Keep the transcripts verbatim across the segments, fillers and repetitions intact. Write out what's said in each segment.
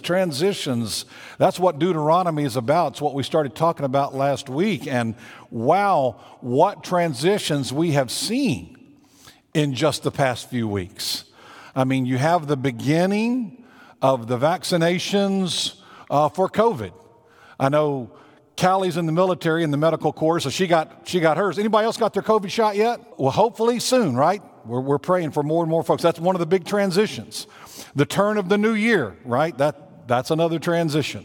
transitions. That's what Deuteronomy is about. It's what we started talking about last week. And wow, what transitions we have seen in just the past few weeks. I mean, you have the beginning of the vaccinations uh, for COVID. I know Callie's in the military in the medical corps, so she got she got hers. Anybody else got their COVID shot yet? Well, hopefully soon, right? We're, we're praying for more and more folks. That's one of the big transitions. The turn of the new year, right? That that's another transition.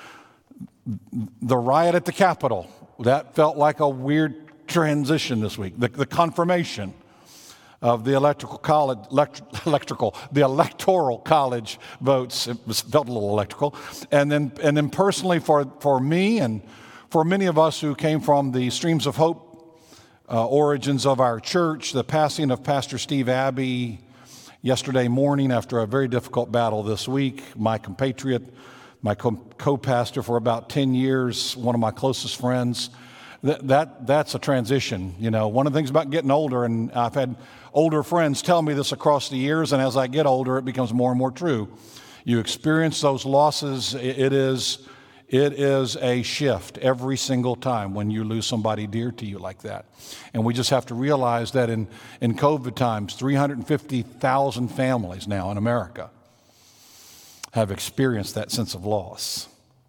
The riot at the Capitol, that felt like a weird transition this week. The, the confirmation of the electrical college, elect, electrical, the electoral college votes. It was, felt a little electrical. And then, and then personally for, for me and for many of us who came from the Streams of Hope uh, origins of our church, the passing of Pastor Steve Abbey yesterday morning after a very difficult battle this week, my compatriot, my co- co-pastor for about ten years, one of my closest friends. That, that that's a transition. You know, one of the things about getting older, and I've had older friends tell me this across the years, and as I get older, it becomes more and more true. You experience those losses. It, it is it is a shift every single time when you lose somebody dear to you like that. And we just have to realize that in, in COVID times, three hundred fifty thousand families now in America have experienced that sense of loss.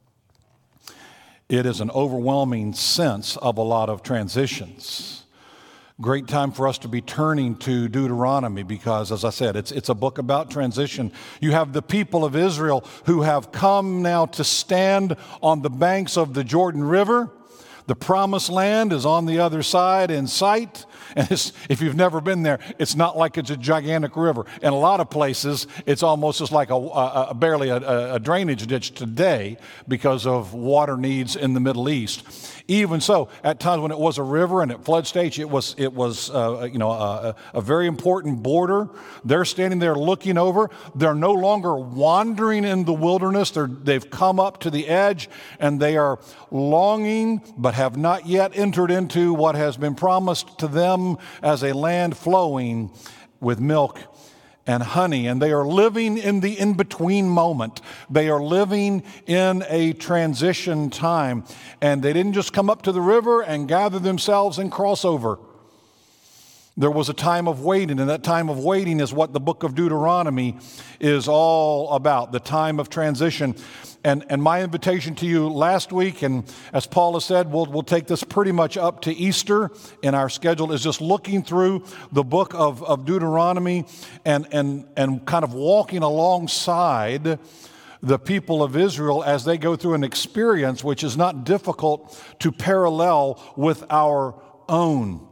It is an overwhelming sense of a lot of transitions. Great time for us to be turning to Deuteronomy because, as I said, it's, it's a book about transition. You have the people of Israel who have come now to stand on the banks of the Jordan River. The promised land is on the other side in sight. And it's, if you've never been there, it's not like it's a gigantic river. In a lot of places, it's almost just like a, a, a barely a, a drainage ditch today because of water needs in the Middle East. Even so, at times when it was a river and at flood stage, it was it was uh, you know a, a very important border. They're standing there looking over. They're no longer wandering in the wilderness. They're, they've come up to the edge, and they are longing, but have not yet entered into what has been promised to them as a land flowing with milk and honey. And they are living in the in-between moment. They are living in a transition time. And they didn't just come up to the river and gather themselves and cross over. There was a time of waiting, and that time of waiting is what the book of Deuteronomy is all about, the time of transition. And, and my invitation to you last week, and as Paula said, we'll, we'll take this pretty much up to Easter in our schedule, is just looking through the book of, of Deuteronomy and, and, and kind of walking alongside the people of Israel as they go through an experience which is not difficult to parallel with our own.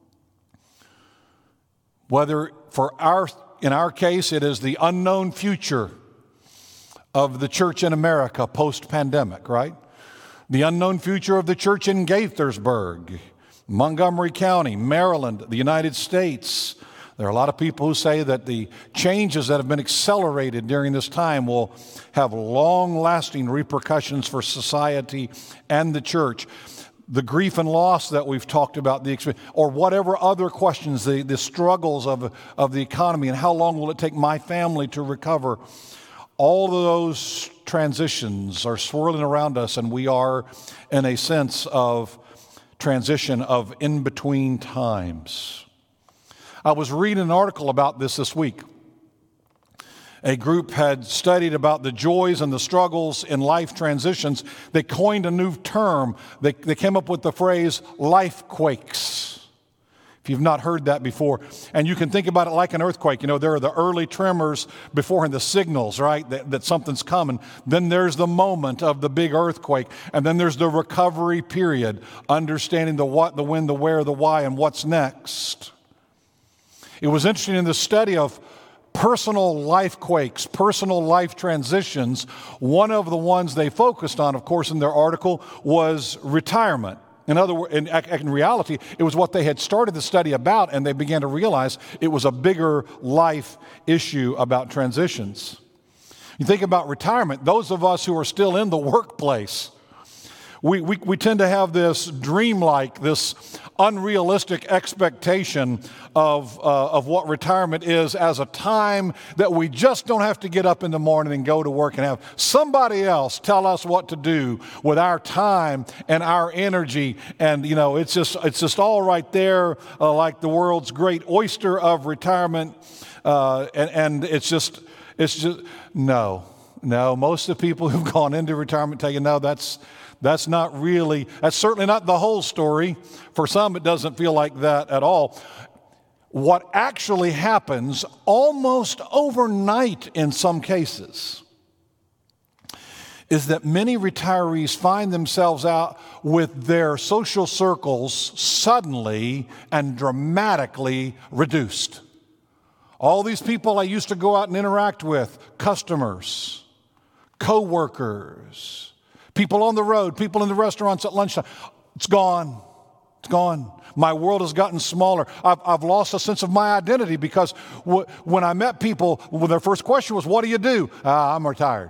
Whether for our, in our case, it is the unknown future of the church in America post-pandemic, right? The unknown future of the church in Gaithersburg, Montgomery County, Maryland, the United States. There are a lot of people who say that the changes that have been accelerated during this time will have long-lasting repercussions for society and the church. The grief and loss that we've talked about, the experience, or whatever other questions, the, the struggles of, of the economy, and how long will it take my family to recover? All of those transitions are swirling around us, and we are in a sense of transition of in-between times. I was reading an article about this this week. A group had studied about the joys and the struggles in life transitions. They coined a new term. They, they came up with the phrase life quakes. If you've not heard that before, and you can think about it like an earthquake. You know, there are the early tremors beforehand, the signals, right, that, that something's coming. Then there's the moment of the big earthquake, and then there's the recovery period, understanding the what, the when, the where, the why, and what's next. It was interesting in the study of personal life quakes, personal life transitions. One of the ones they focused on, of course, in their article was retirement. In other words, in, in reality, it was what they had started the study about, and they began to realize it was a bigger life issue about transitions. You think about retirement, those of us who are still in the workplace, We, we, we tend to have this dreamlike, this unrealistic expectation of, uh, of what retirement is as a time that we just don't have to get up in the morning and go to work and have somebody else tell us what to do with our time and our energy. And, you know, it's just, it's just all right there, uh, like the world's great oyster of retirement. Uh, and, and it's just, it's just, no, no. Most of the people who've gone into retirement tell you, no, that's, That's not really, that's certainly not the whole story. For some, it doesn't feel like that at all. What actually happens almost overnight in some cases is that many retirees find themselves out with their social circles suddenly and dramatically reduced. All these people I used to go out and interact with, customers, co-workers, people on the road, people in the restaurants at lunchtime, it's gone. It's gone. My world has gotten smaller. I've, I've lost a sense of my identity because w- when I met people, well, their first question was, what do you do? Uh, I'm retired.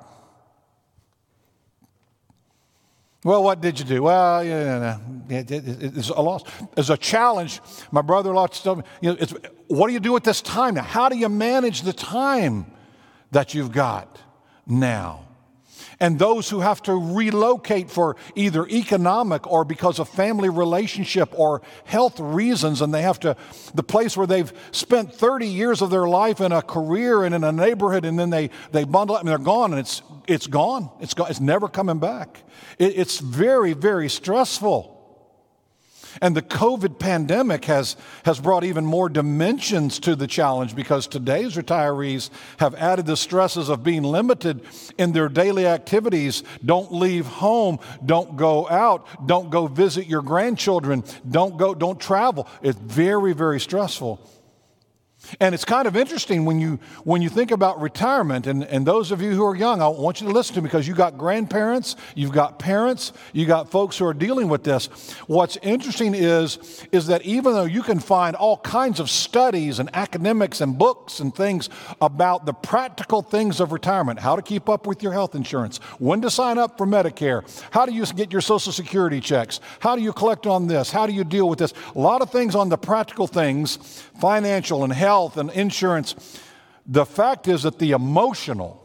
Well, what did you do? Well, yeah, it, it, it, it's a loss. It's a challenge. My brother-in-law told me, you know, it's, what do you do at this time now? How do you manage the time that you've got now? And those who have to relocate for either economic or because of family relationship or health reasons, and they have to, the place where they've spent thirty years of their life in a career and in a neighborhood, and then they, they bundle up and they're gone, and it's, it's gone. It's gone. It's never coming back. It, it's very, very stressful. And the COVID pandemic has, has brought even more dimensions to the challenge because today's retirees have added the stresses of being limited in their daily activities. Don't leave home. Don't go out. Don't go visit your grandchildren. Don't go, don't travel. It's very, very stressful. And it's kind of interesting when you when you think about retirement, and, and those of you who are young, I want you to listen to me because you've got grandparents, you've got parents, you got folks who are dealing with this. What's interesting is, is that even though you can find all kinds of studies and academics and books and things about the practical things of retirement, how to keep up with your health insurance, when to sign up for Medicare, how do you get your Social Security checks, how do you collect on this, how do you deal with this, a lot of things on the practical things, financial and health, health and insurance. The fact is that the emotional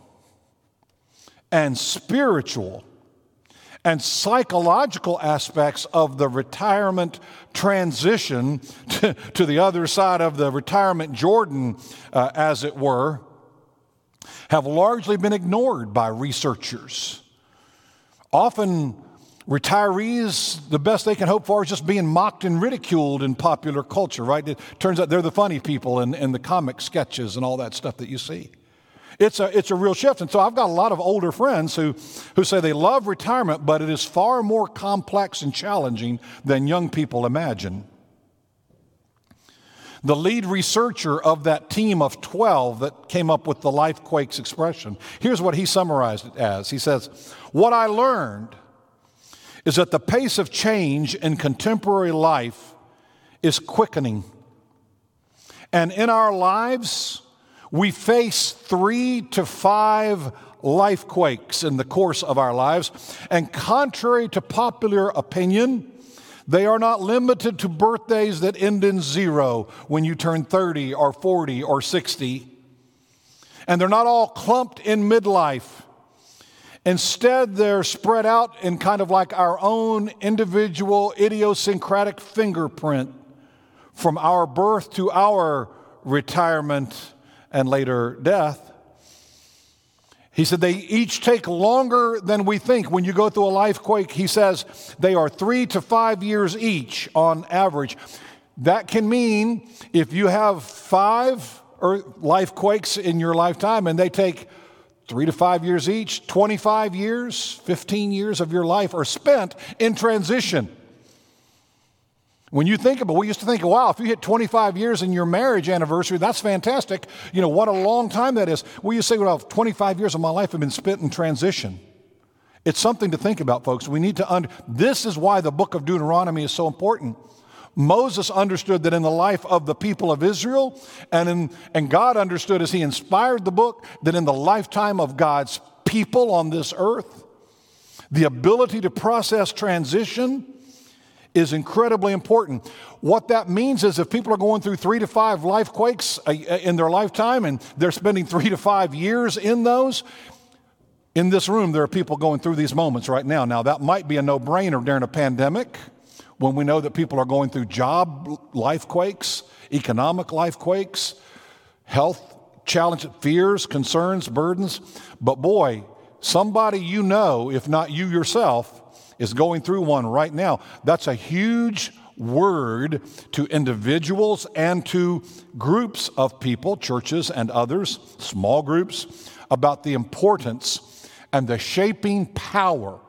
and spiritual and psychological aspects of the retirement transition to, to the other side of the retirement Jordan, uh, as it were, have largely been ignored by researchers. Often retirees, the best they can hope for is just being mocked and ridiculed in popular culture, right? It turns out they're the funny people in, in the comic sketches and all that stuff that you see. It's a, it's a real shift. And so I've got a lot of older friends who, who say they love retirement, but it is far more complex and challenging than young people imagine. The lead researcher of that team of twelve that came up with the Lifequakes expression, here's what he summarized it as. He says, "What I learned is that the pace of change in contemporary life is quickening. And in our lives, we face three to five lifequakes in the course of our lives. And contrary to popular opinion, they are not limited to birthdays that end in zero when you turn thirty or forty or sixty. And they're not all clumped in midlife. Instead, they're spread out in kind of like our own individual idiosyncratic fingerprint from our birth to our retirement and later death." He said they each take longer than we think. When you go through a lifequake, he says they are three to five years each on average. That can mean if you have five lifequakes in your lifetime and they take Three to five years each, twenty-five years, fifteen years of your life are spent in transition. When you think about it, we used to think, wow, if you hit twenty-five years in your marriage anniversary, that's fantastic. You know, what a long time that is. We used to say, well, twenty-five years of my life have been spent in transition. It's something to think about, folks. We need to, under, this is why the book of Deuteronomy is so important. Moses understood that in the life of the people of Israel, and, in, and God understood as he inspired the book, that in the lifetime of God's people on this earth, The ability to process transition is incredibly important. What that means is if people are going through three to five life quakes in their lifetime and they're spending three to five years in those, in this room there are people going through these moments right now. Now that might be a no-brainer during a pandemic when we know that people are going through job life quakes, economic life quakes, health challenges, fears, concerns, burdens. But boy, somebody you know, if not you yourself, is going through one right now. That's a huge word to individuals and to groups of people, churches and others, small groups, about the importance and the shaping power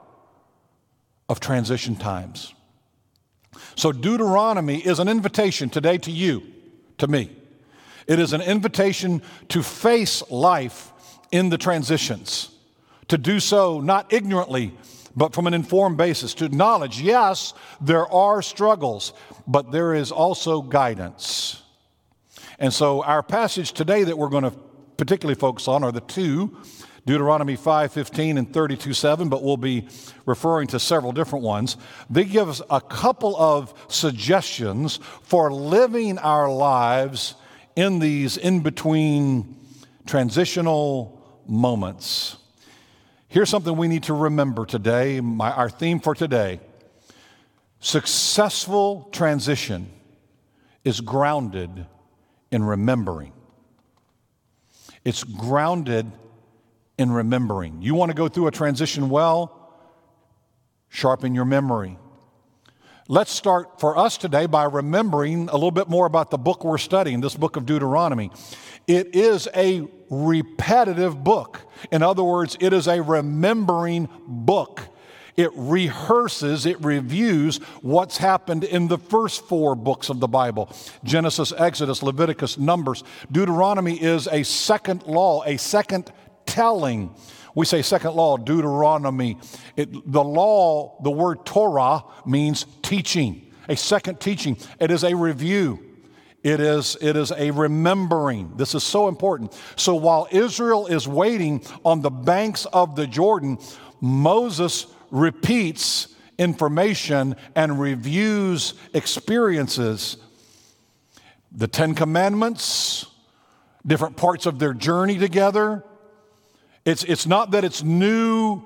of transition times. So Deuteronomy is an invitation today to you, to me. It is an invitation to face life in the transitions, to do so not ignorantly, but from an informed basis, to acknowledge, yes, there are struggles, but there is also guidance. And so our passage today that we're going to particularly focus on are the two, Deuteronomy five fifteen and thirty-two seven, but we'll be referring to several different ones. They give us a couple of suggestions for living our lives in these in-between transitional moments. Here's something we need to remember today, my, our theme for today. Successful transition is grounded in remembering. It's grounded in remembering. You want to go through a transition well? Sharpen your memory. Let's start for us today by remembering a little bit more about the book we're studying, this book of Deuteronomy. It is a repetitive book. In other words, it is a remembering book. It rehearses, it reviews what's happened in the first four books of the Bible. Genesis, Exodus, Leviticus, Numbers. Deuteronomy is a second law, a second telling. We say second law, Deuteronomy. It, the law, the word Torah means teaching, a second teaching. It is a review. It is, it is a remembering. This is so important. So while Israel is waiting on the banks of the Jordan, Moses repeats information and reviews experiences. The Ten Commandments, different parts of their journey together. It's, it's not that it's new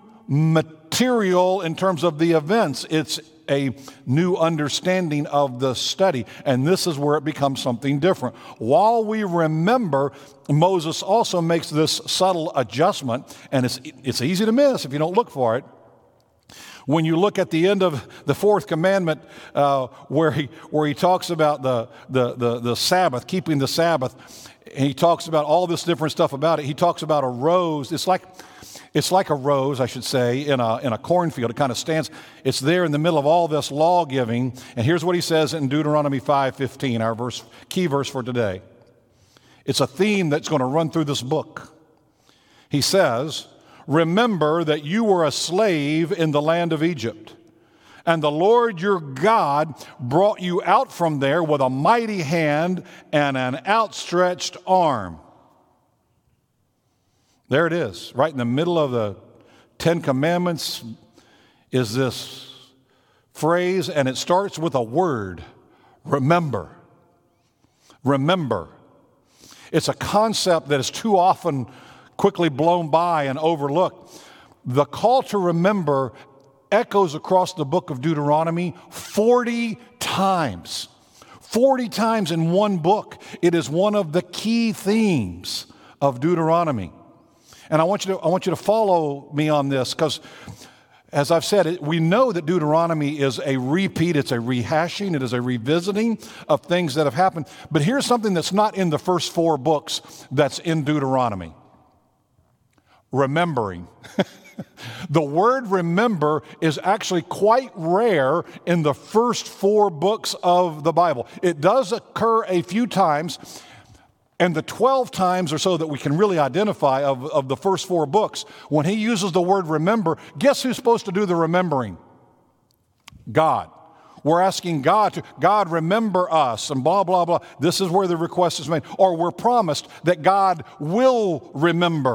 material in terms of the events. It's a new understanding of the study. And this is where it becomes something different. While we remember, Moses also makes this subtle adjustment, and it's, it's easy to miss if you don't look for it. When you look at the end of the fourth commandment, uh, where he where he talks about the, the the the Sabbath, keeping the Sabbath, and he talks about all this different stuff about it. He talks about a rose. It's like it's like a rose, I should say, in a in a cornfield. It kind of stands. It's there in the middle of all this law giving. And here's what he says in Deuteronomy five fifteen, our verse, key verse for today. It's a theme that's going to run through this book. He says, "Remember that you were a slave in the land of Egypt, and the Lord your God brought you out from there with a mighty hand and an outstretched arm." There it is, right in the middle of the Ten Commandments is this phrase, and it starts with a word, remember. Remember. It's a concept that is too often quickly blown by and overlooked. The call to remember echoes across the book of Deuteronomy forty times. forty times in one book. It is one of the key themes of Deuteronomy. And I want you to, I want you to follow me on this because, as I've said, it, we know that Deuteronomy is a repeat, it's a rehashing, it is a revisiting of things that have happened. But here's something that's not in the first four books that's in Deuteronomy. Remembering. The word remember is actually quite rare in the first four books of the Bible. It does occur a few times, and the twelve times or so that we can really identify of, of the first four books, when he uses the word remember, guess who's supposed to do the remembering? God. We're asking God to, God, remember us, and blah, blah, blah. This is where the request is made. Or we're promised that God will remember.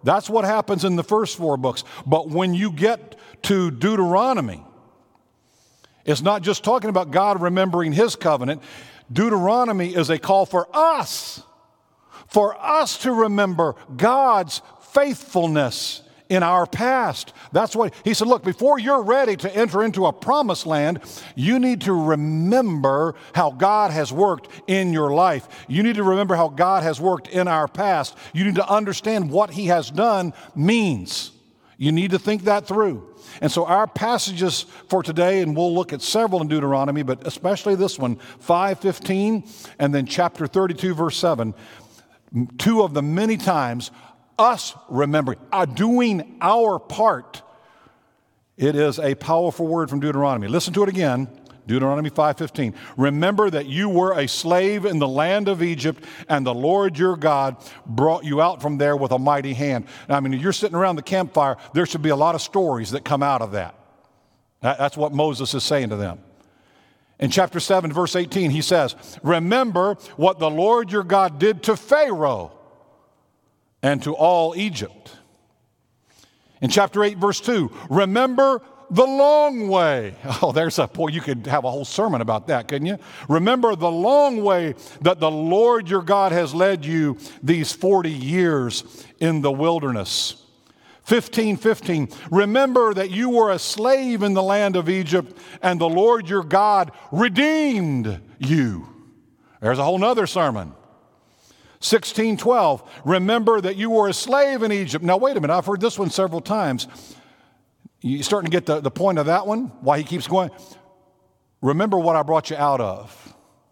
That's what happens in the first four books. But when you get to Deuteronomy, it's not just talking about God remembering his covenant. Deuteronomy is a call for us, for us to remember God's faithfulness in our past. That's what he said. Look, before you're ready to enter into a promised land, you need to remember how God has worked in your life. You need to remember how God has worked in our past. You need to understand what he has done means. You need to think that through. And so our passages for today, and we'll look at several in Deuteronomy, but especially this one, five fifteen, and then chapter thirty-two, verse seven, two of the many times us remembering, uh, doing our part. It is a powerful word from Deuteronomy. Listen to it again, Deuteronomy five fifteen. Remember that you were a slave in the land of Egypt, and the Lord your God brought you out from there with a mighty hand. Now, I mean, you're sitting around the campfire, there should be a lot of stories that come out of that. That's what Moses is saying to them. In chapter seven, verse eighteen, he says, remember what the Lord your God did to Pharaoh and to all Egypt. In chapter eight, verse two, remember the long way. Oh, there's a boy, you could have a whole sermon about that, couldn't you? Remember the long way that the Lord your God has led you these forty years in the wilderness. fifteen fifteen, remember that you were a slave in the land of Egypt, and the Lord your God redeemed you. There's a whole nother sermon. sixteen twelve, remember that you were a slave in Egypt. Now, wait a minute, I've heard this one several times. You're starting to get the, the point of that one, why he keeps going. Remember what I brought you out of.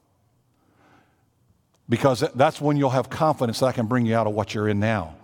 Because that's when you'll have confidence that I can bring you out of what you're in now.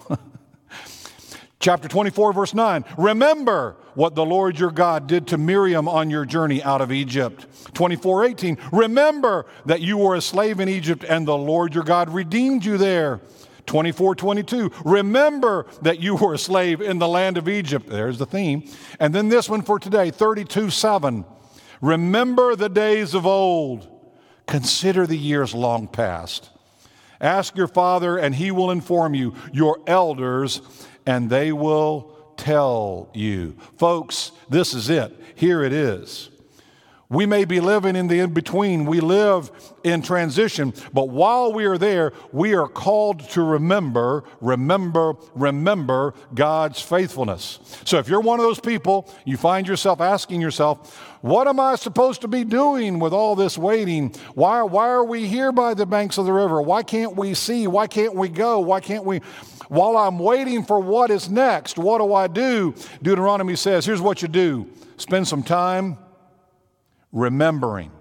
Chapter twenty-four, verse nine, remember what the Lord your God did to Miriam on your journey out of Egypt. twenty-four eighteen, remember that you were a slave in Egypt and the Lord your God redeemed you there. twenty-four twenty-two, remember that you were a slave in the land of Egypt. There's the theme. And then this one for today, thirty-two seven, remember the days of old. Consider the years long past. Ask your father and he will inform you, your elders, and they will tell you. Folks, this is it. Here it is. We may be living in the in-between. We live in transition. But while we are there, we are called to remember, remember, remember God's faithfulness. So if you're one of those people, you find yourself asking yourself, what am I supposed to be doing with all this waiting? Why, why are we here by the banks of the river? Why can't we see? Why can't we go? Why can't we... While I'm waiting for what is next, what do I do? Deuteronomy says, here's what you do. Spend some time remembering.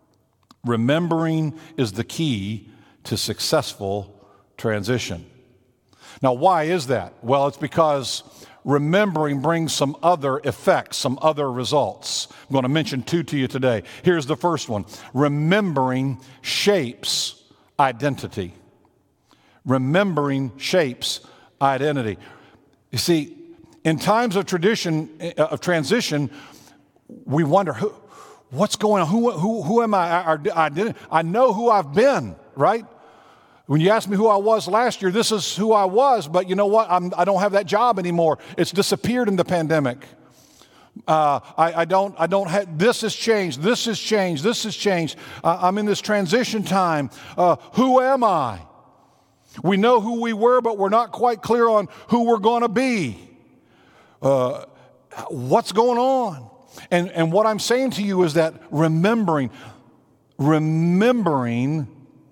Remembering is the key to successful transition. Now, why is that? Well, it's because remembering brings some other effects, some other results. I'm going to mention two to you today. Here's the first one. Remembering shapes identity. Remembering shapes identity. You see, in times of tradition, of transition, we wonder, who, what's going on? Who, who, who am I? Our identity. I know who I've been, right? When you ask me who I was last year, this is who I was, but you know what? I'm, I don't have that job anymore. It's disappeared in the pandemic. Uh, I, I don't, I don't have, this has changed, this has changed, this has changed. Uh, I'm in this transition time. Uh, who am I? We know who we were, but we're not quite clear on who we're going to be. Uh, what's going on? And, and what I'm saying to you is that remembering, remembering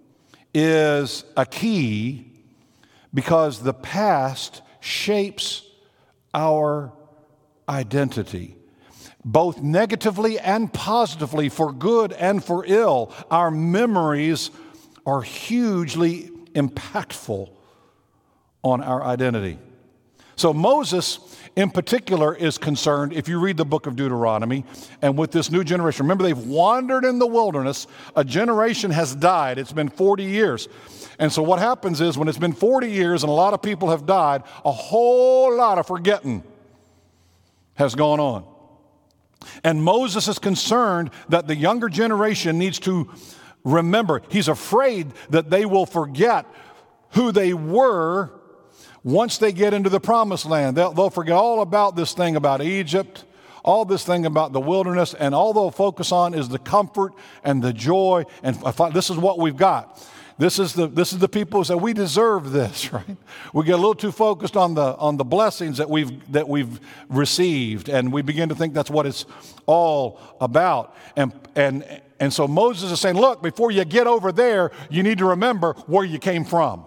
is a key because the past shapes our identity. Both negatively and positively, for good and for ill, our memories are hugely impactful on our identity. So Moses, in particular, is concerned, if you read the book of Deuteronomy, and with this new generation, remember they've wandered in the wilderness, a generation has died, it's been forty years. And so what happens is when it's been forty years and a lot of people have died, a whole lot of forgetting has gone on. And Moses is concerned that the younger generation needs to remember. He's afraid that they will forget who they were Once they get into the promised land, they'll, they'll forget all about this thing about Egypt, all this thing about the wilderness, and all they'll focus on is the comfort and the joy. And this is what we've got. This is the this is the people who say we deserve this, right? We get a little too focused on the on the blessings that we've that we've received, and we begin to think that's what it's all about. And and and so Moses is saying, look, before you get over there, you need to remember where you came from.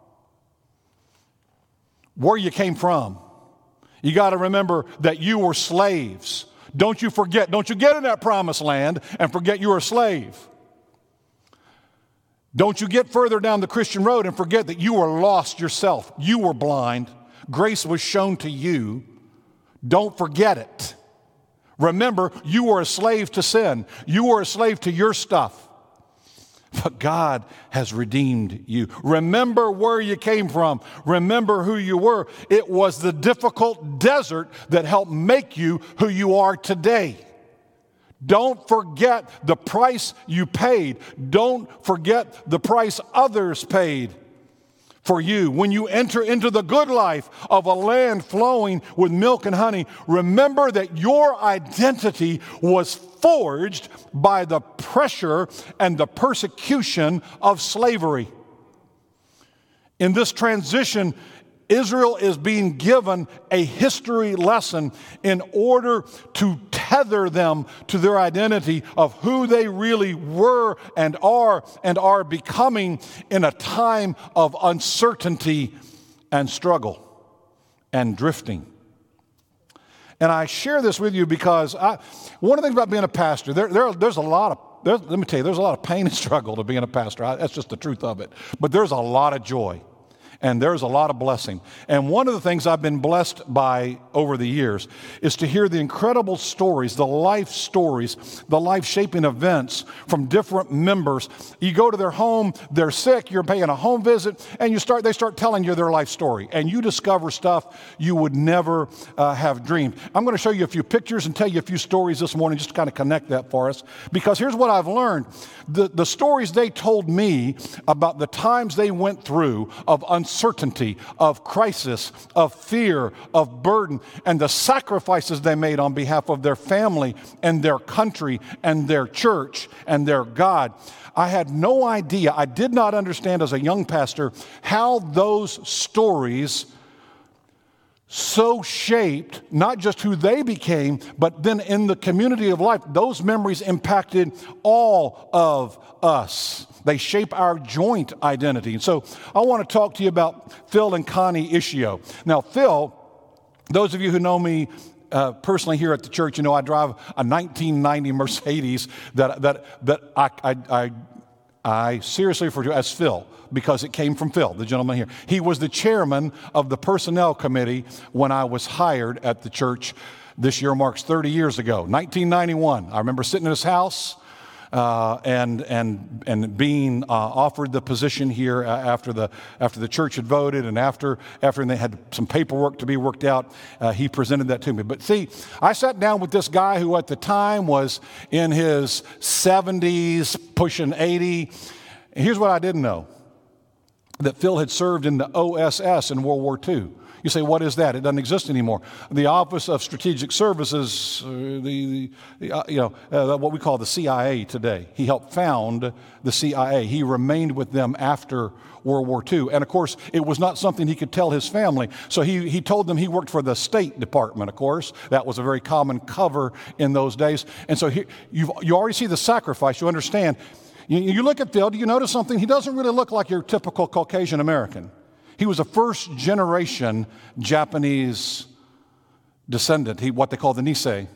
Where you came from. You got to remember that you were slaves. Don't you forget. Don't you get in that promised land and forget you were a slave. Don't you get further down the Christian road and forget that you were lost yourself. You were blind. Grace was shown to you. Don't forget it. Remember, you were a slave to sin. You were a slave to your stuff. But God has redeemed you. Remember where you came from. Remember who you were. It was the difficult desert that helped make you who you are today. Don't forget the price you paid. Don't forget the price others paid for you. When you enter into the good life of a land flowing with milk and honey, remember that your identity was forged by the pressure and the persecution of slavery. In this transition, Israel is being given a history lesson in order to tether them to their identity of who they really were and are and are becoming in a time of uncertainty and struggle and drifting. And I share this with you because I, one of the things about being a pastor, there, there, there's a lot of, there's, let me tell you, there's a lot of pain and struggle to being a pastor. I, that's just the truth of it. But there's a lot of joy. And there's a lot of blessing. And one of the things I've been blessed by over the years is to hear the incredible stories, the life stories, the life-shaping events from different members. You go to their home, they're sick, you're paying a home visit, and you start. they start telling you their life story. And you discover stuff you would never uh, have dreamed. I'm going to show you a few pictures and tell you a few stories this morning just to kind of connect that for us. Because here's what I've learned. The, the stories they told me about the times they went through of uncertainty, uncertainty, of crisis, of fear, of burden, and the sacrifices they made on behalf of their family and their country and their church and their God. I had no idea, I did not understand as a young pastor how those stories so shaped not just who they became, but then in the community of life, those memories impacted all of us. They shape our joint identity. And so I want to talk to you about Phil and Connie Ishio. Now, Phil, those of you who know me uh, personally here at the church, you know I drive a nineteen ninety Mercedes that that that I I, I, I seriously refer to as Phil, because it came from Phil, the gentleman here. He was the chairman of the personnel committee when I was hired at the church. This year marks thirty years ago, nineteen ninety-one. I remember sitting in his house uh, and and and being uh, offered the position here after the after the church had voted, and after after they had some paperwork to be worked out. Uh, he presented that to me. But see, I sat down with this guy who at the time was in his seventies, pushing eighty. And here's what I didn't know: that Phil had served in the O S S in World War Two. You say, what is that? It doesn't exist anymore. The Office of Strategic Services, uh, the, the uh, you know, uh, what we call the C I A today. He helped found the C I A. He remained with them after World War Two. And of course, it was not something he could tell his family. So he, he told them he worked for the State Department, of course. That was a very common cover in those days. And so he, you've, you already see the sacrifice. You understand. You, you look at Phil, do you notice something? He doesn't really look like your typical Caucasian American. He was a first generation Japanese descendant, he, what they call the Nisei.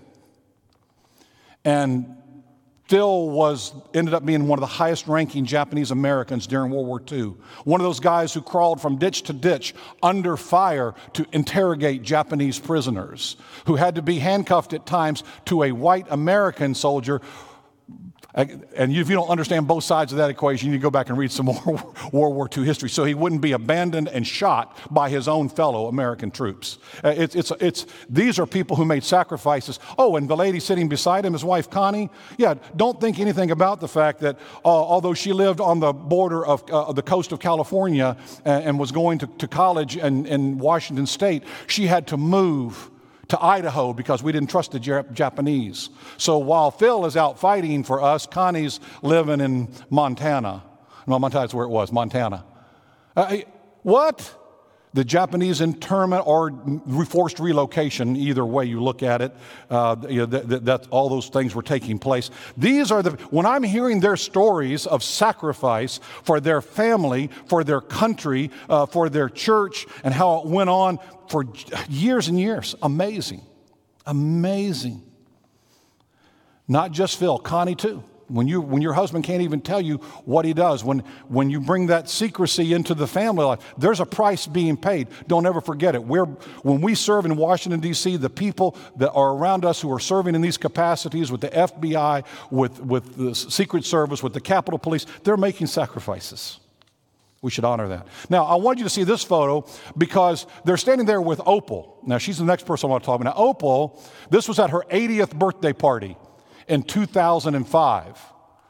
And Phil was, ended up being one of the highest ranking Japanese Americans during World War Two. One of those guys who crawled from ditch to ditch under fire to interrogate Japanese prisoners, who had to be handcuffed at times to a white American soldier And if you don't understand both sides of that equation, you need to go back and read some more World War Two history so he wouldn't be abandoned and shot by his own fellow American troops. Uh, it's, it's, it's, these are people who made sacrifices. Oh, and the lady sitting beside him, his wife Connie, yeah, don't think anything about the fact that uh, although she lived on the border of uh, the coast of California and, and was going to, to college in, in Washington State, she had to move to Idaho because we didn't trust the Japanese. So while Phil is out fighting for us, Connie's living in Montana. No, Montana's where it was, Montana. Uh, what? The Japanese internment or forced relocation, either way you look at it, uh, you know, that, that, that all those things were taking place. These are the, when I'm hearing their stories of sacrifice for their family, for their country, uh, for their church, and how it went on for years and years. Amazing. Amazing. Not just Phil, Connie too. When you when your husband can't even tell you what he does, when when you bring that secrecy into the family life, there's a price being paid. Don't ever forget it. We're, when we serve in Washington, D C, the people that are around us who are serving in these capacities with the F B I, with, with the Secret Service, with the Capitol Police, they're making sacrifices. We should honor that. Now, I want you to see this photo because they're standing there with Opal. Now, she's the next person I want to talk about. Now, Opal, this was at her eightieth birthday party in two thousand five.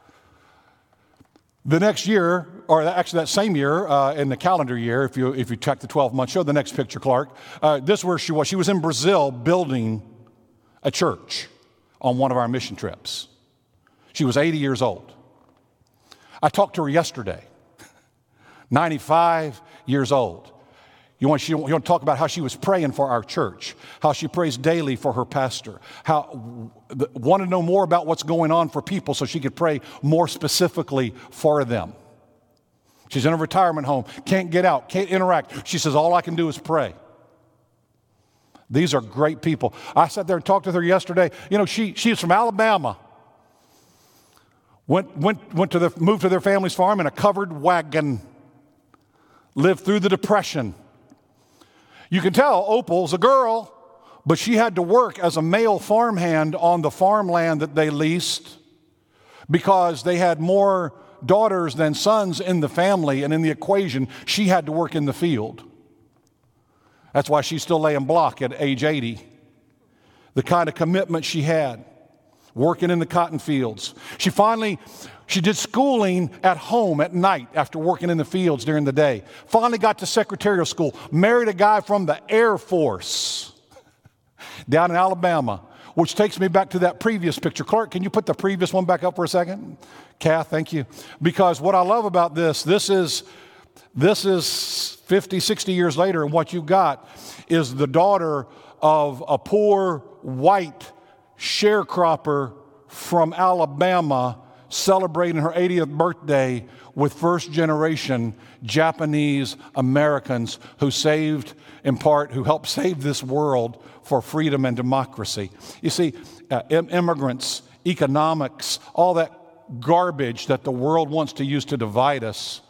The next year, or actually that same year, uh, in the calendar year, if you if you check the twelve months, show the next picture, Clark. Uh, this is where she was. She was in Brazil building a church on one of our mission trips. She was eighty years old. I talked to her yesterday, ninety-five years old. You want, she, you want to talk about how she was praying for our church, how she prays daily for her pastor, how the, want to know more about what's going on for people so she could pray more specifically for them. She's in a retirement home, can't get out, can't interact. She says, all I can do is pray. These are great people. I sat there and talked with her yesterday. You know, she she's from Alabama. Went, went, went to the, moved to their family's farm in a covered wagon. Lived through the Depression. You can tell Opal's a girl, but she had to work as a male farmhand on the farmland that they leased because they had more daughters than sons in the family, and in the equation, she had to work in the field. That's why she's still laying block at age eighty. The kind of commitment she had, working in the cotton fields. She finally... She did schooling at home at night after working in the fields during the day. Finally got to secretarial school. Married a guy from the Air Force down in Alabama, which takes me back to that previous picture. Clark, can you put the previous one back up for a second? Kath, thank you. Because what I love about this, this is, this is fifty, sixty years later, and what you've got is the daughter of a poor white sharecropper from Alabama celebrating her eightieth birthday with first-generation Japanese Americans who saved, in part, who helped save this world for freedom and democracy. You see, uh, immigrants, economics, all that garbage that the world wants to use to divide us,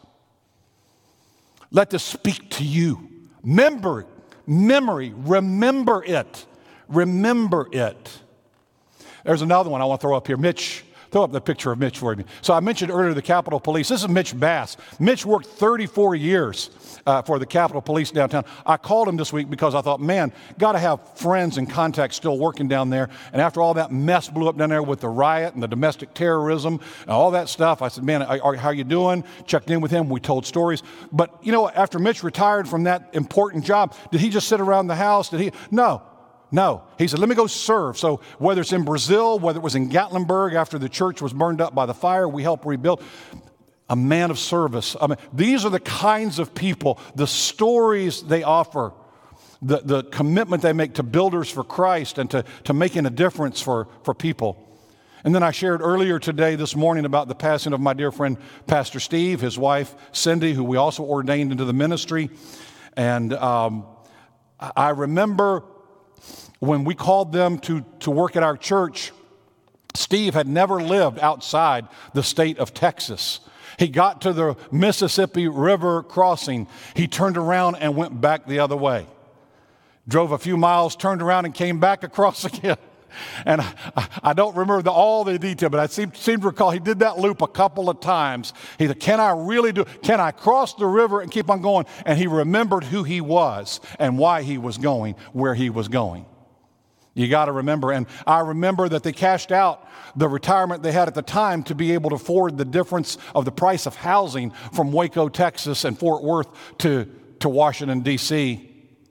let this speak to you. Remember, memory, remember it. Remember it. There's another one I want to throw up here. Mitch, throw up the picture of Mitch for me. So I mentioned earlier the Capitol Police. This is Mitch Bass. Mitch worked thirty-four years uh, for the Capitol Police downtown. I called him this week because I thought, man, got to have friends and contacts still working down there. And after all that mess blew up down there with the riot and the domestic terrorism and all that stuff, I said, man, are, how you doing? Checked in with him. We told stories. But, you know, after Mitch retired from that important job, did he just sit around the house? Did he? No. No. He said, let me go serve. So whether it's in Brazil, whether it was in Gatlinburg after the church was burned up by the fire, we helped rebuild. A man of service. I mean, these are the kinds of people, the stories they offer, the, the commitment they make to builders for Christ and to, to making a difference for, for people. And then I shared earlier today, this morning, about the passing of my dear friend, Pastor Steve, his wife, Cindy, who we also ordained into the ministry. And um, I remember when we called them to, to work at our church, Steve had never lived outside the state of Texas. He got to the Mississippi River crossing. He turned around and went back the other way. Drove a few miles, turned around and came back across again. And I, I don't remember the, all the detail, but I seem, seem to recall he did that loop a couple of times. He said, can I really do, can I cross the river and keep on going? And he remembered who he was and why he was going where he was going. You got to remember. And I remember that they cashed out the retirement they had at the time to be able to afford the difference of the price of housing from Waco, Texas and Fort Worth to, to Washington, D C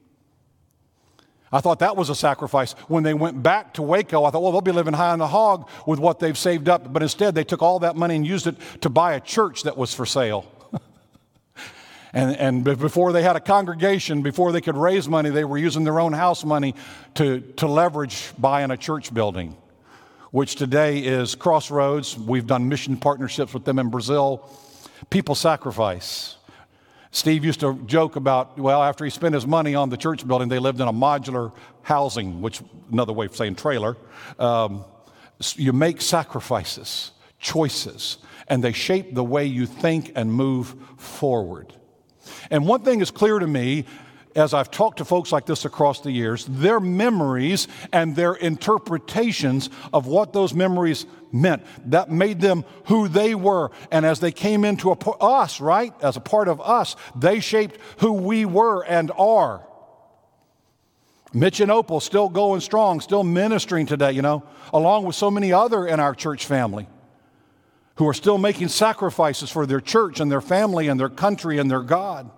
I thought that was a sacrifice. When they went back to Waco, I thought, well, they'll be living high on the hog with what they've saved up. But instead, they took all that money and used it to buy a church that was for sale. and, and before they had a congregation, before they could raise money, they were using their own house money to, to leverage buying a church building, which today is Crossroads. We've done mission partnerships with them in Brazil. People sacrifice. Steve used to joke about, well, after he spent his money on the church building, they lived in a modular housing, which another way of saying trailer. Um, you make sacrifices, choices, and they shape the way you think and move forward. And one thing is clear to me, as I've talked to folks like this across the years, their memories and their interpretations of what those memories meant, that made them who they were. And as they came into a, us, right, as a part of us, they shaped who we were and are. Mitch and Opal still going strong, still ministering today, you know, along with so many other in our church family who are still making sacrifices for their church and their family and their country and their God.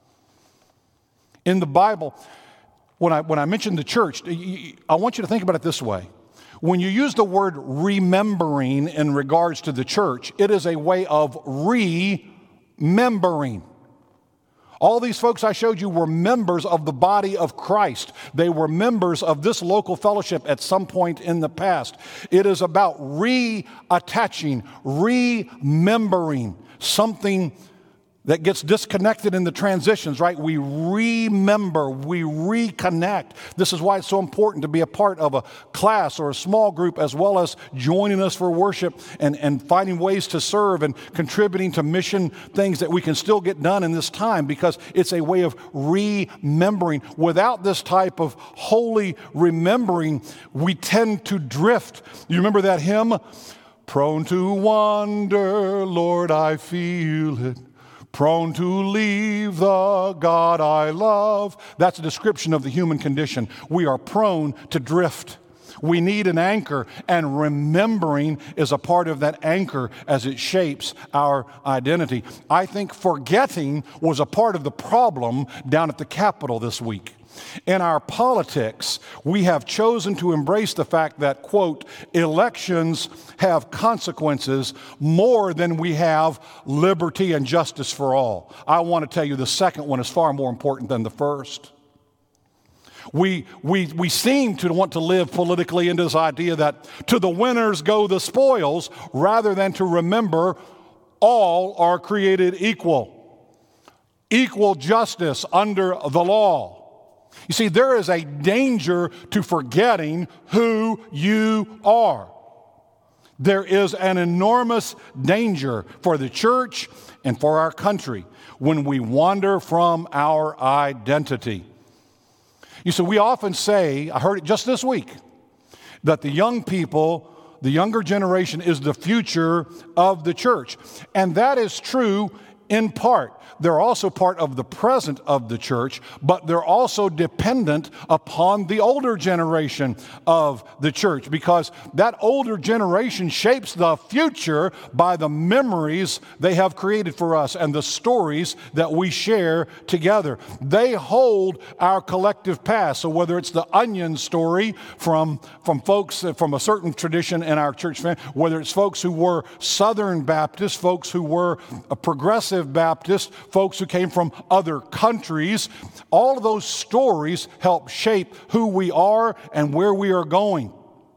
In the Bible, when I, when I mentioned the church, I want you to think about it this way. When you use the word remembering in regards to the church, it is a way of remembering. All these folks I showed you were members of the body of Christ. They were members of this local fellowship at some point in the past. It is about reattaching, remembering something that gets disconnected in the transitions, right? We remember, we reconnect. This is why it's so important to be a part of a class or a small group, as well as joining us for worship and, and finding ways to serve and contributing to mission things that we can still get done in this time, because it's a way of remembering. Without this type of holy remembering, we tend to drift. You remember that hymn? Prone to wander, Lord, I feel it. Prone to leave the God I love. That's a description of the human condition. We are prone to drift. We need an anchor, and remembering is a part of that anchor as it shapes our identity. I think forgetting was a part of the problem down at the Capitol this week. In our politics, we have chosen to embrace the fact that, quote, elections have consequences more than we have liberty and justice for all. I want to tell you the second one is far more important than the first. We, we, we seem to want to live politically into this idea that to the winners go the spoils, rather than to remember all are created equal. Equal justice under the law. You see, there is a danger to forgetting who you are. There is an enormous danger for the church and for our country when we wander from our identity. You see, we often say, I heard it just this week, that the young people, the younger generation is the future of the church. And that is true in part. They're also part of the present of the church, but they're also dependent upon the older generation of the church, because that older generation shapes the future by the memories they have created for us and the stories that we share together. They hold our collective past. So whether it's the onion story from, from folks from a certain tradition in our church family, whether it's folks who were Southern Baptists, folks who were a progressive Baptist, folks who came from other countries, all of those stories help shape who we are and where we are going.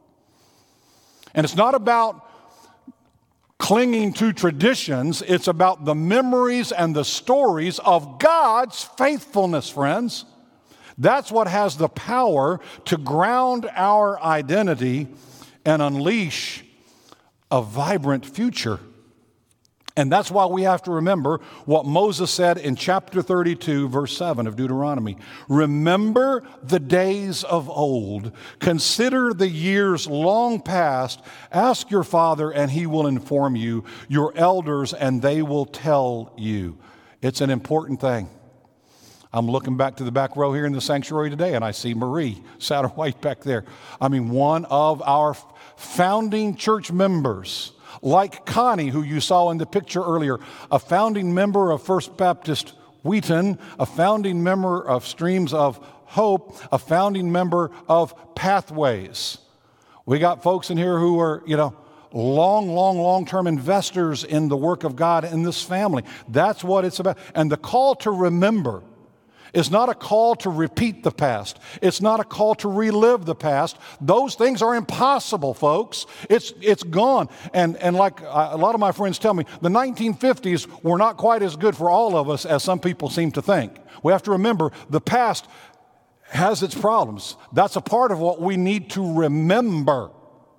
And it's not about clinging to traditions, it's about the memories and the stories of God's faithfulness, friends. That's what has the power to ground our identity and unleash a vibrant future. And that's why we have to remember what Moses said in chapter thirty-two, verse seven of Deuteronomy. Remember the days of old. Consider the years long past. Ask your father, and he will inform you, your elders, and they will tell you. It's an important thing. I'm looking back to the back row here in the sanctuary today, and I see Marie Satterwhite back there. I mean, one of our founding church members, like Connie, who you saw in the picture earlier, a founding member of First Baptist Wheaton, a founding member of Streams of Hope, a founding member of Pathways. We got folks in here who are, you know, long, long, long-term investors in the work of God in this family. That's what it's about. And the call to remember is not a call to repeat the past. It's not a call to relive the past. Those things are impossible, folks. It's it's gone. And and like a lot of my friends tell me, the nineteen fifties were not quite as good for all of us as some people seem to think. We have to remember the past has its problems. That's a part of what we need to remember.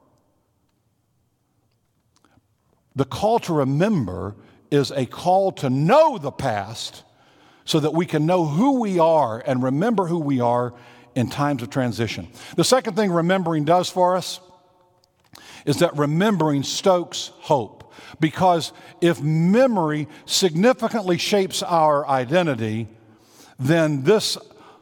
The call to remember is a call to know the past, so that we can know who we are and remember who we are in times of transition. The second thing remembering does for us is that remembering stokes hope. Because if memory significantly shapes our identity, then this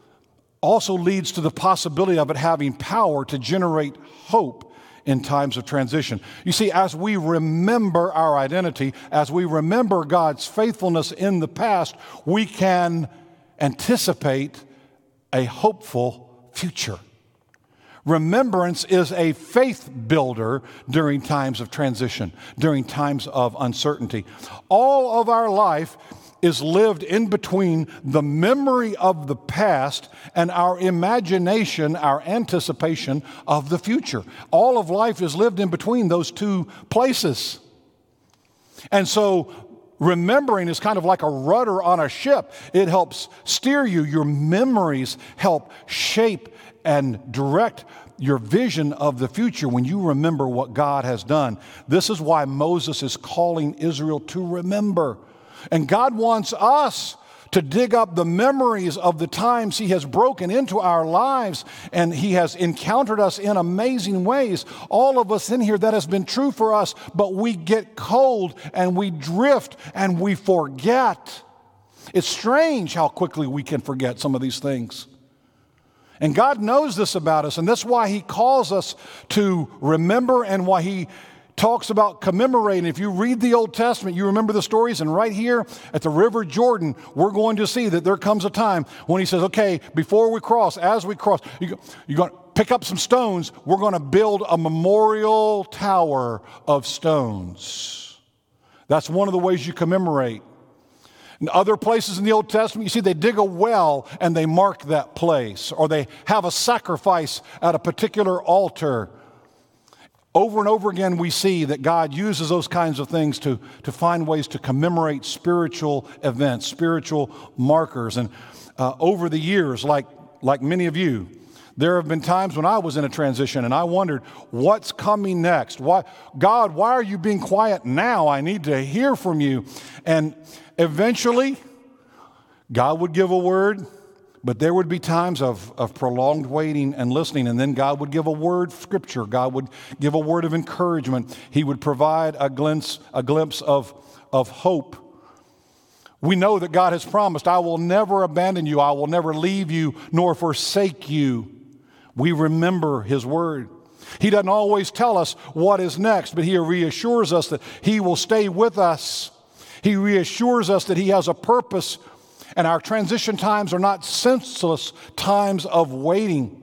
also leads to the possibility of it having power to generate hope in times of transition. You see, as we remember our identity, as we remember God's faithfulness in the past, we can anticipate a hopeful future. Remembrance is a faith builder during times of transition, during times of uncertainty. All of our life is lived in between the memory of the past and our imagination, our anticipation of the future. All of life is lived in between those two places. And so remembering is kind of like a rudder on a ship. It helps steer you. Your memories help shape and direct your vision of the future when you remember what God has done. This is why Moses is calling Israel to remember. And God wants us to dig up the memories of the times He has broken into our lives, and He has encountered us in amazing ways. All of us in here, that has been true for us, but we get cold and we drift and we forget. It's strange how quickly we can forget some of these things. And God knows this about us, and that's why He calls us to remember and why He talks about commemorating. If you read the Old Testament, you remember the stories, and right here at the River Jordan, we're going to see that there comes a time when He says, okay, before we cross, as we cross, you, you're going to pick up some stones, we're going to build a memorial tower of stones. That's one of the ways you commemorate. In other places in the Old Testament, you see they dig a well and they mark that place, or they have a sacrifice at a particular altar. Over and over again, we see that God uses those kinds of things to, to find ways to commemorate spiritual events, spiritual markers. And uh, over the years, like, like many of you, there have been times when I was in a transition and I wondered, what's coming next? Why, God, why are you being quiet now? I need to hear from you. And eventually, God would give a word, but there would be times of, of prolonged waiting and listening, and then God would give a word, scripture. God would give a word of encouragement. He would provide a glimpse, a glimpse of, of hope. We know that God has promised, I will never abandon you. I will never leave you nor forsake you. We remember His word. He doesn't always tell us what is next, but He reassures us that He will stay with us. He reassures us that He has a purpose. And our transition times are not senseless times of waiting.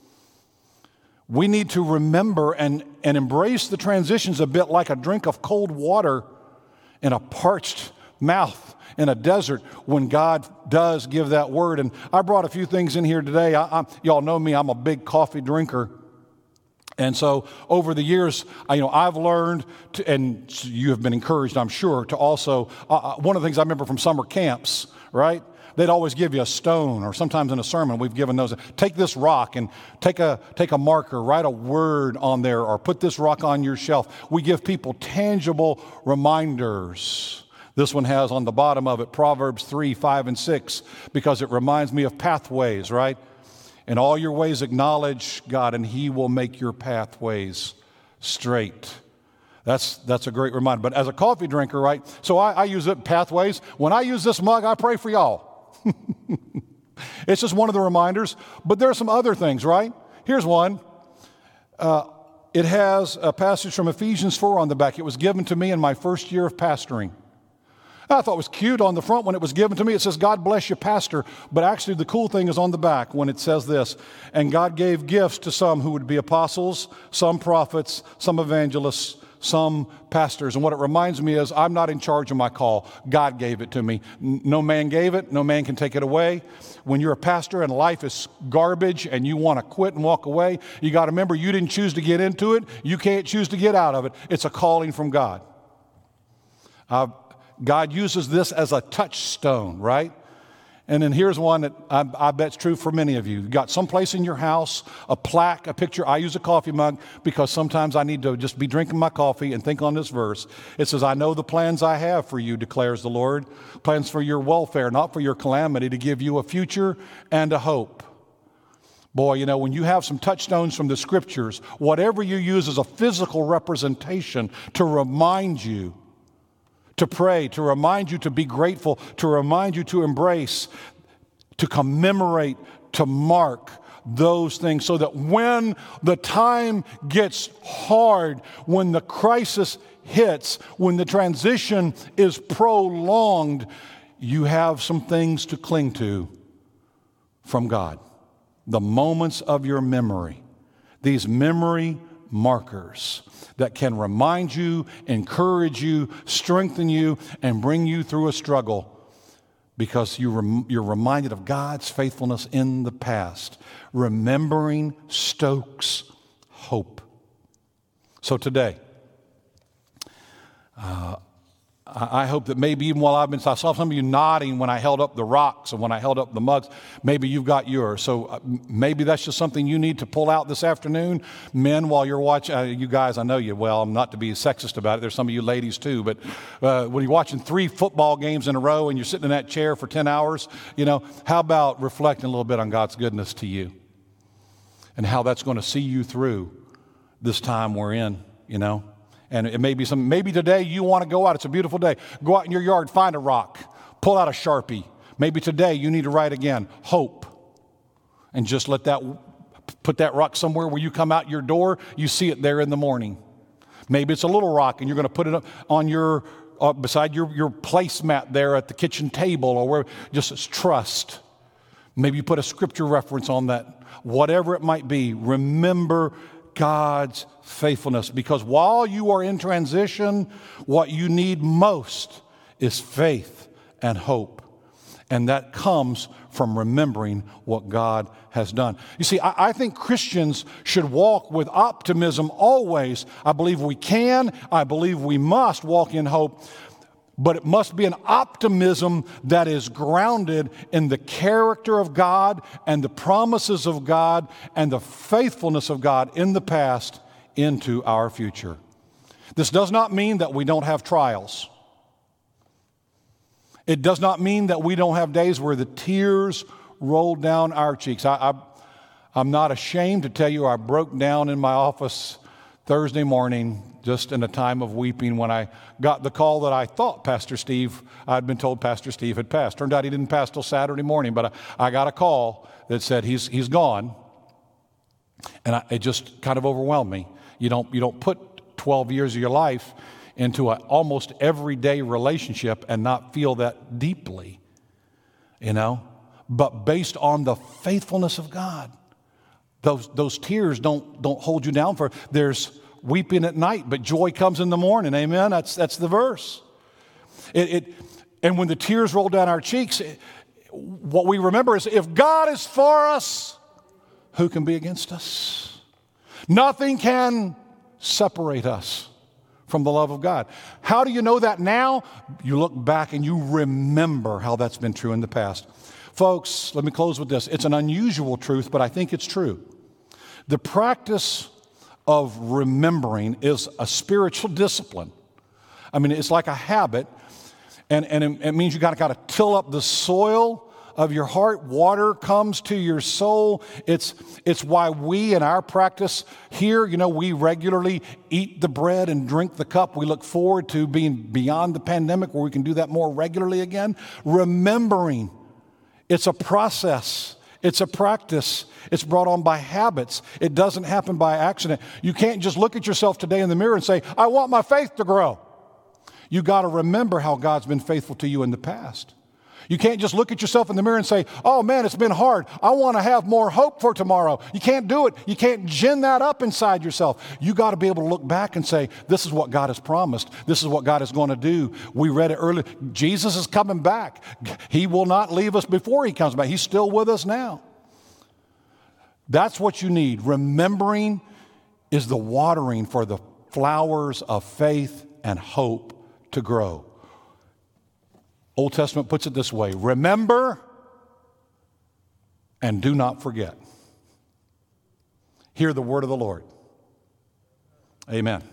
We need to remember and, and embrace the transitions a bit like a drink of cold water in a parched mouth in a desert when God does give that word. And I brought a few things in here today. I, I, y'all know me, I'm a big coffee drinker. And so over the years, I, you know, I've learned, to, and you have been encouraged, I'm sure, to also, uh, one of the things I remember from summer camps, right? they'd always give you a stone, or sometimes in a sermon we've given those. Take this rock and take a, take a marker, write a word on there, or put this rock on your shelf. We give people tangible reminders. This one has on the bottom of it Proverbs three, five, and six, because it reminds me of pathways, right? In all your ways acknowledge God, and He will make your pathways straight. That's that's a great reminder. But as a coffee drinker, right, so I, I use it, pathways. When I use this mug, I pray for y'all. It's just one of the reminders. But there are some other things, right? Here's one. Uh, it has a passage from Ephesians four on the back. It was given to me in my first year of pastoring. I thought it was cute on the front when it was given to me. It says, God bless you, pastor. But actually the cool thing is on the back when it says this. And God gave gifts to some who would be apostles, some prophets, some evangelists, some pastors. And what it reminds me is I'm not in charge of my call. God gave it to me. No man gave it. No man can take it away. When you're a pastor and life is garbage and you want to quit and walk away, you got to remember you didn't choose to get into it. You can't choose to get out of it. It's a calling from God. Uh, God uses this as a touchstone, right? And then here's one that I, I bet is true for many of you. You've got someplace in your house, a plaque, a picture. I use a coffee mug because sometimes I need to just be drinking my coffee and think on this verse. It says, I know the plans I have for you, declares the Lord. Plans for your welfare, not for your calamity, to give you a future and a hope. Boy, you know, when you have some touchstones from the Scriptures, whatever you use as a physical representation to remind you to pray, to remind you to be grateful, to remind you to embrace, to commemorate, to mark those things so that when the time gets hard, when the crisis hits, when the transition is prolonged, you have some things to cling to from God. The moments of your memory, these memory markers that can remind you, encourage you, strengthen you, and bring you through a struggle because you rem- you're reminded of God's faithfulness in the past. Remembering stokes hope. So today, uh, I hope that maybe even while I've been, I saw some of you nodding when I held up the rocks and when I held up the mugs, maybe you've got yours. So maybe that's just something you need to pull out this afternoon. Men, while you're watching, uh, you guys, I know you well, I'm not to be sexist about it. There's some of you ladies too, but uh, when you're watching three football games in a row and you're sitting in that chair for ten hours, you know, how about reflecting a little bit on God's goodness to you and how that's going to see you through this time we're in, you know? And it may be some, maybe today you want to go out. It's a beautiful day. Go out in your yard, find a rock, pull out a Sharpie. Maybe today you need to write again, hope. And just let that, put that rock somewhere where you come out your door, you see it there in the morning. Maybe it's a little rock and you're going to put it on your, uh, beside your, your placemat there at the kitchen table or where, just as trust. Maybe you put a scripture reference on that. Whatever it might be, remember God's faithfulness, because while you are in transition, what you need most is faith and hope. And that comes from remembering what God has done. You see, I, I think Christians should walk with optimism always. I believe we can, I believe we must walk in hope. But it must be an optimism that is grounded in the character of God and the promises of God and the faithfulness of God in the past into our future. This does not mean that we don't have trials. It does not mean that we don't have days where the tears roll down our cheeks. I, I, I'm not ashamed to tell you I broke down in my office Thursday morning just in a time of weeping when I got the call that I thought Pastor Steve, I'd been told Pastor Steve had passed. Turned out he didn't pass till Saturday morning, but I, I got a call that said he's he's gone. And I, it just kind of overwhelmed me. You don't, you don't put twelve years of your life into an almost everyday relationship and not feel that deeply, you know? But based on the faithfulness of God, those, those tears don't, don't hold you down for, there's weeping at night, but joy comes in the morning. Amen? That's, that's the verse. It, it, and when the tears roll down our cheeks, it, what we remember is if God is for us, who can be against us? Nothing can separate us from the love of God. How do you know that now? You look back and you remember how that's been true in the past. Folks, let me close with this. It's an unusual truth, but I think it's true. The practice of remembering is a spiritual discipline. I mean, it's like a habit, and, and it, it means you got to till up the soil of your heart. Water comes to your soul. It's, it's why we in our practice here, you know, we regularly eat the bread and drink the cup. We look forward to being beyond the pandemic where we can do that more regularly again. Remembering, it's a process. It's a practice. It's brought on by habits. It doesn't happen by accident. You can't just look at yourself today in the mirror and say, I want my faith to grow. You got to remember how God's been faithful to you in the past. You can't just look at yourself in the mirror and say, oh man, it's been hard. I want to have more hope for tomorrow. You can't do it. You can't gin that up inside yourself. You got to be able to look back and say, this is what God has promised. This is what God is going to do. We read it earlier. Jesus is coming back. He will not leave us before he comes back. He's still with us now. That's what you need. Remembering is the watering for the flowers of faith and hope to grow. Old Testament puts it this way: remember and do not forget. Hear the word of the Lord. Amen.